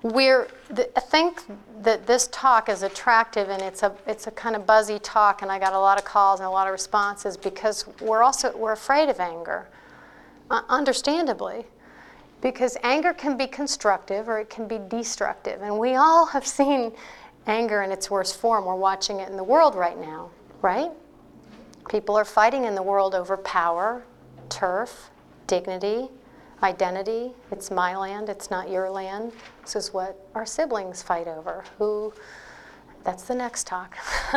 I think that this talk is attractive, and it's a kind of buzzy talk, and I got a lot of calls and a lot of responses because we're afraid of anger, understandably, because anger can be constructive or it can be destructive, and we all have seen anger in its worst form. We're watching it in the world right now, right? People are fighting in the world over power, turf, dignity, identity. It's my land, it's not your land. This is what our siblings fight over. That's the next talk.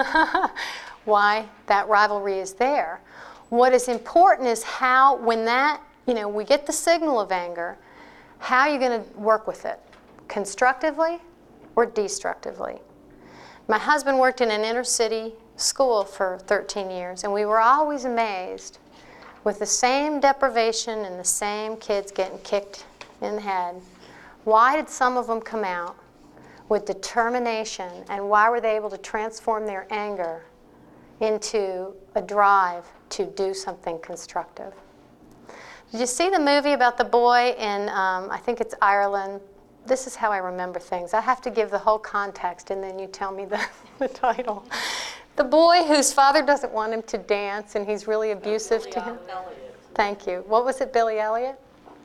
Why that rivalry is there. What is important is how, when we get the signal of anger, how you're going to work with it, constructively or destructively. My husband worked in an inner city school for 13 years, and we were always amazed with the same deprivation and the same kids getting kicked in the head. Why did some of them come out with determination, and why were they able to transform their anger into a drive to do something constructive? Did you see the movie about the boy in, I think it's Ireland? This is how I remember things. I have to give the whole context, and then you tell me the title. The boy whose father doesn't want him to dance, and he's really abusive to him. Elliot. Thank you. What was it, Billy Elliot?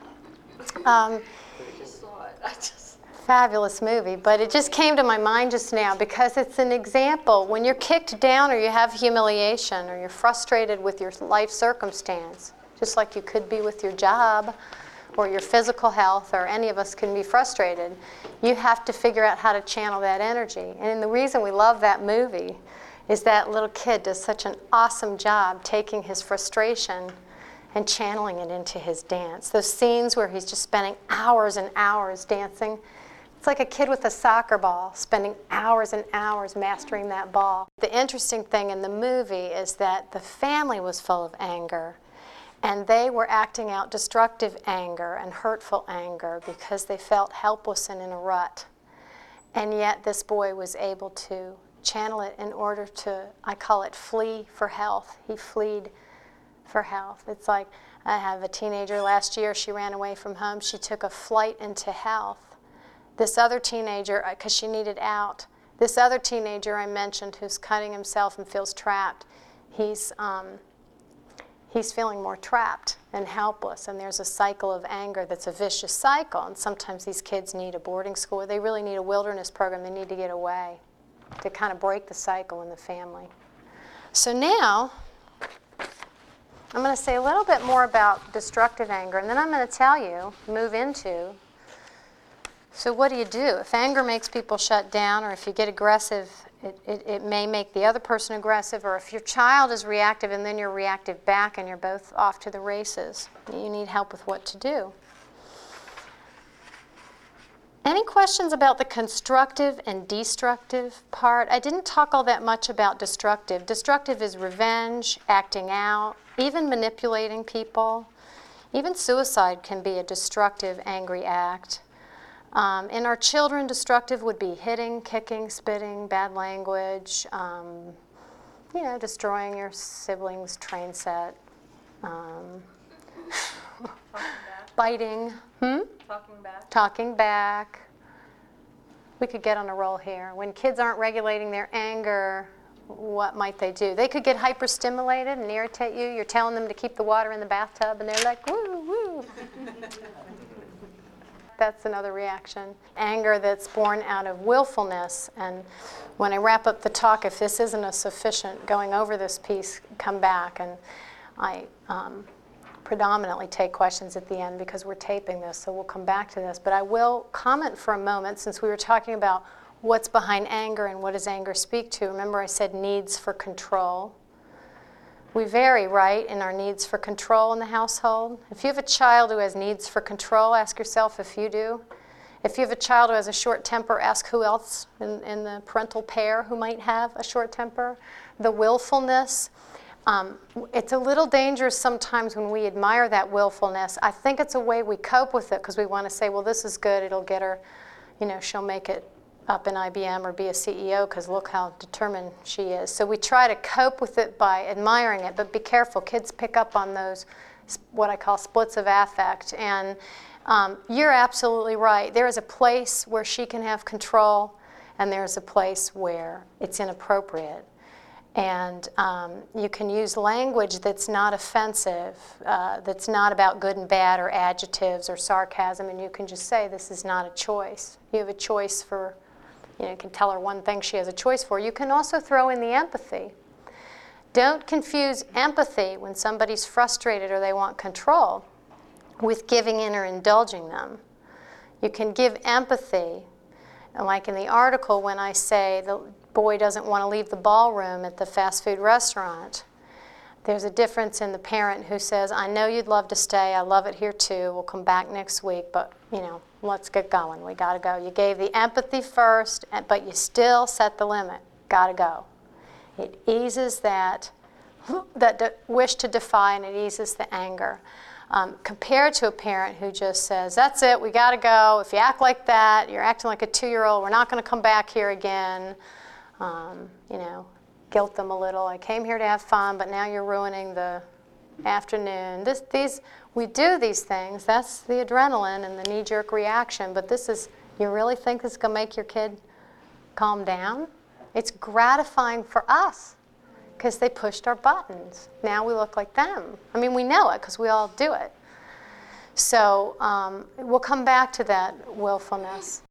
I just saw it. Fabulous movie, but it just came to my mind just now because it's an example. When you're kicked down or you have humiliation or you're frustrated with your life circumstance, just like you could be with your job or your physical health, or any of us can be frustrated, you have to figure out how to channel that energy. And the reason we love that movie is that little kid does such an awesome job taking his frustration and channeling it into his dance. Those scenes where he's just spending hours and hours dancing, it's like a kid with a soccer ball spending hours and hours mastering that ball. The interesting thing in the movie is that the family was full of anger, and they were acting out destructive anger and hurtful anger because they felt helpless and in a rut. And yet this boy was able to channel it in order to, I call it flee for health. He fled for health. It's like, I have a teenager last year, she ran away from home, she took a flight into health. This other teenager, because she needed out, this other teenager I mentioned who's cutting himself and feels trapped, he's feeling more trapped and helpless, and there's a cycle of anger that's a vicious cycle, and sometimes these kids need a boarding school, they really need a wilderness program, they need to get away to kind of break the cycle in the family. So now, I'm going to say a little bit more about destructive anger, and then I'm going to tell you, move into, so what do you do? If anger makes people shut down, or if you get aggressive, it may make the other person aggressive, or if your child is reactive and then you're reactive back and you're both off to the races, you need help with what to do. Any questions about the constructive and destructive part? I didn't talk all that much about destructive. Destructive is revenge, acting out, even manipulating people. Even suicide can be a destructive, angry act. In our children, destructive would be hitting, kicking, spitting, bad language, destroying your sibling's train set, biting, talking back. We could get on a roll here. When kids aren't regulating their anger, what might they do? They could get hyperstimulated and irritate you. You're telling them to keep the water in the bathtub, and they're like, woo, woo. That's another reaction. Anger that's born out of willfulness. And when I wrap up the talk, if this isn't a sufficient going over this piece, come back. And I predominantly take questions at the end because we're taping this, so we'll come back to this. But I will comment for a moment, since we were talking about what's behind anger and what does anger speak to. Remember I said needs for control. We vary, right, in our needs for control in the household. If you have a child who has needs for control, ask yourself if you do. If you have a child who has a short temper, ask who else in the parental pair who might have a short temper. The willfulness, it's a little dangerous sometimes when we admire that willfulness. I think it's a way we cope with it because we want to say, well, this is good, it'll get her, she'll make it up in IBM or be a CEO because look how determined she is. So we try to cope with it by admiring it, but be careful. Kids pick up on those, what I call splits of affect, and You're absolutely right. There is a place where she can have control, and there's a place where it's inappropriate. And you can use language that's not offensive, that's not about good and bad or adjectives or sarcasm, and you can just say, this is not a choice. You have a choice for, you can tell her one thing she has a choice for. You can also throw in the empathy. Don't confuse empathy when somebody's frustrated or they want control with giving in or indulging them. You can give empathy, and like in the article when I say the boy doesn't want to leave the ballroom at the fast food restaurant, there's a difference in the parent who says, I know you'd love to stay, I love it here too, we'll come back next week, but let's get going, we gotta go. You gave the empathy first, but you still set the limit, gotta go. It eases that wish to defy, and it eases the anger. Compared to a parent who just says, that's it, we got to go. If you act like that, you're acting like a 2-year-old, we're not going to come back here again. Guilt them a little. I came here to have fun, but now you're ruining the afternoon. We do these things. That's the adrenaline and the knee-jerk reaction, but you really think this is going to make your kid calm down? It's gratifying for us because they pushed our buttons. Now we look like them. I mean, we know it because we all do it. So we'll come back to that willfulness.